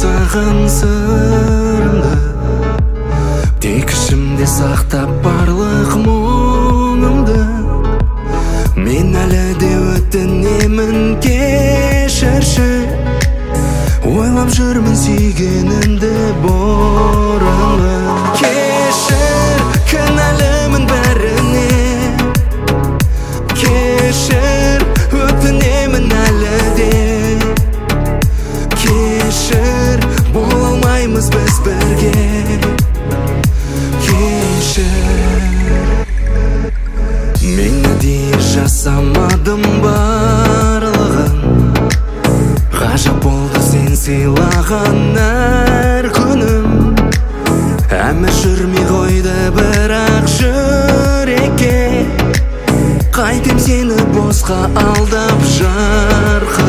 саған сырымды, тек ішімде сақтап барлық мұңымды. Мен әлі де өтінемін, кешірші, ойлап жүрмін сүйгенімді бұрынғы. Кешір, кінәлімін бәріне, кешір, өтінемін әлі де. Кешір, бола алмаймыз біз бірге. Мен әдейі жасамадым барлығын, ғажап болды сен сыйлаған әр күнім. Әмір жүрмей қойды бірақ жүрекке, қайтем сені босқа алдап жарқа.